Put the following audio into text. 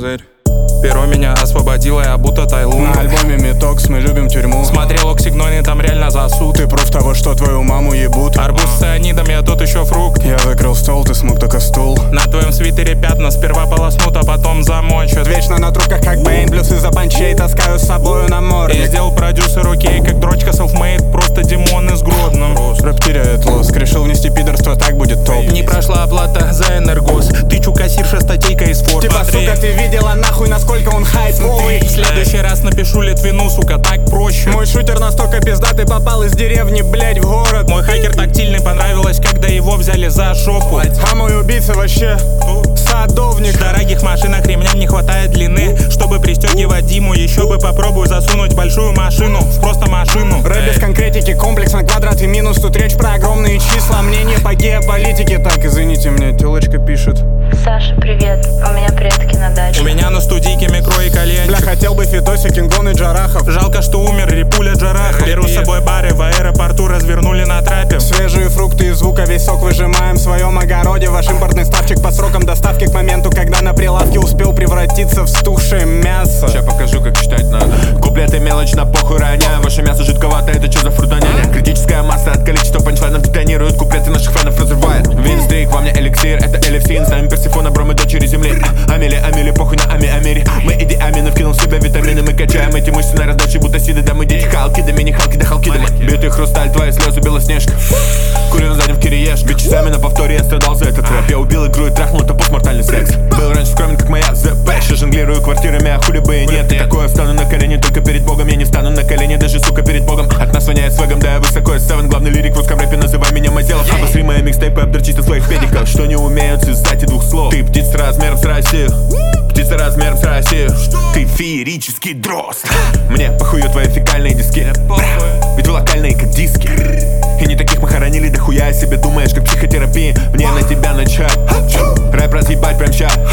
козырь. Перо меня освободило, я будто Тайлун. На альбоме Метокс, мы любим тюрьму. Смотрел оксигнойный, там реально засуд. Ты пруф того, что твою маму ебут. Арбуз с цианидом, я тот еще фрукт. Я закрыл стол, ты смог только стул. На твоем свитере пятна, сперва полоснут, а потом замочат. Вечно на трубках как Бэйн, плюс из-за панчей таскаю с собою на море. Я сделал продюсер окей, как дрочка self-made, просто Димон из Гродно. Рэп теряет лоск, решил внести пидорство, так будет топ. Не прошла оплата за энергос, тычу кассирша статейка из Форд. Типа, сука, ты видела нахуй, насколько он хайповый. В следующий раз напишу Литвину, сука, так проще. Мой шутер настолько пиздатый, попал из деревни, блять, в город. Мой хакер тактильный, понравилось, когда его взяли за шопу. А мой убийца вообще садовник. В дорогих машинах ремням не хватает длины, чтобы пристегивать Диму. Еще бы попробую засунуть большую машину в просто машину. Рэп без конкретики, комплекс на квадрат и минус. Тут речь про огромные числа, мнение по геополитике. Так, извините, мне телочка пишет. Саша, привет, у меня предки на даче. У меня на студийке микро и коленчик. Бля, хотел бы фитосик, Кингон и Джарахов. Жалко, что умер Рипуля Джарахов. Беру с собой бары, в аэропорту развернули на трапе. Свежие фрукты из звука, весь сок выжимаем в своем огороде. Ваш импортный ставчик по срокам доставки к моменту, когда на прилавке успел превратиться в стухшее мясо. Сейчас покажу, как читать надо. Куплеты мелочь на похуй роняю. Ваше мясо жидковато, это что за фрутоняня? Критическая масса от количества панчлайнов детонирует. Куплеты наших фанов разрывает. Винстрик, во мне эликсир, это элевсин. С нами Персифона, Бромы, дочери земли. Амели, похуй на Амири. Мы идеамины, вкинул в себя витамины. Мы качаем эти мышцы на раздаче, будто сиды. Да мы дети халки, да мини-халки, да халки, да мы. Битый хрусталь, твои слезы, Белоснежка. Курю на заднем в кириеш. Бит часами на повторе, я страдал за этот рэп. Я убил игру и трахнул, это постмортальный секс. Был раньше скромен, как моя ЗП. Сейчас жонглирую квартирами, а хули бы и нет. И такое встану на колени только перед Богом. Я не встану на колени, даже, сука, перед Богом. От нас воняет свегом, да я высоко, я Севен. Главный лирик в русском рэпе, называй меня Мазелов. Обосри мои микстейпы, обдерчись на своих педиках. Что не умеют связать и двух слов. Ты птица размером с Россию. Птица размером с Россию. Ты феерический дрозд. Мне похую твои фекальные диски. Ведь вы локальные, как диски. И не таких мы хоронили, да хуя о себе думаешь, как психотерапии. Мне на тебя начать. Рэп разъебать прям ща.